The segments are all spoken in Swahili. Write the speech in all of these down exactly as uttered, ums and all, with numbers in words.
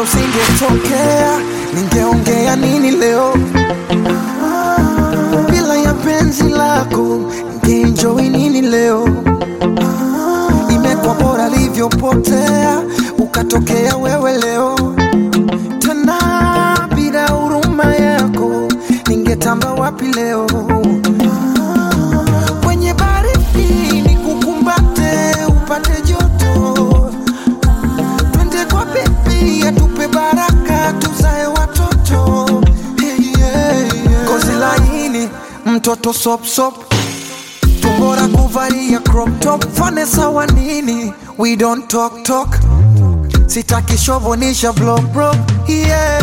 usingetokea, ningeongea nini leo? Bila ya penzi lako, ningeenjoy nini leo? Imekuwa bora livyopotea, ukatokea wewe leo. Tena bila huruma yako, ningetamba wapi leo? Kwenye baridi nikukumbate, upate joto. Twende kwa baby, atupe baraka, tuzae watoto. Hey, yeah, yeah. Kozi laini, mtoto sop sop. Tumbora kuvalia crop top. Fane sawa nini, we don't talk talk. Sitaki shovonisha vlog bro, yeah.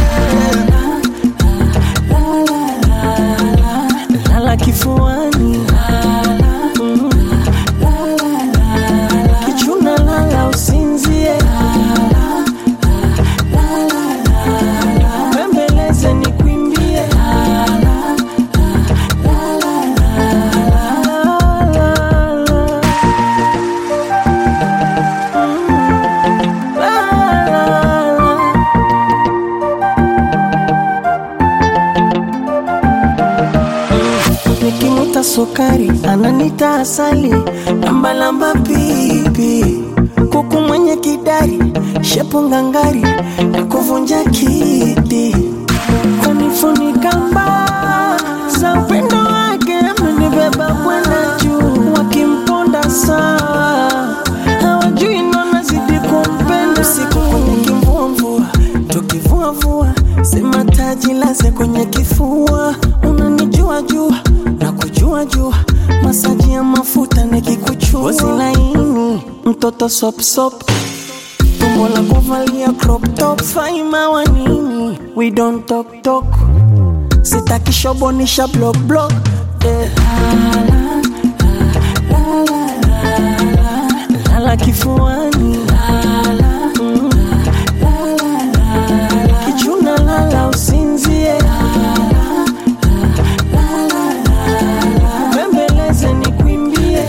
Lala kifuani, kichuna lala usinzie, bembeleze nikwimbie. Nikimuta sukari, ananita asali, lamba lamba pipi. Kuku mwenye kidari, shepu ngangari, na kuvunja kiti. Kunifunika mba, za upendo wake, amenibeba kwenda juu. Wakimponda sawa, hawajui nona zidi kumpenda. Siku kwenye kimvua mvua, tukivua vua, sema taji laze kwenye kifua. Unanijua jua, na kujua jua, masaji ya mafuta nikikuchua. Ngozi laini, mtoto sop sop. Tumbo la kuvalia crop top. Faima wa nini, we don't talk talk. Sitaki shobonisha block block, eh. Lala kifuani, kichuna lala usinzie, bembeleze nikwimbie.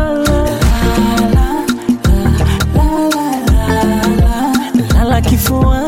Lala kifuani.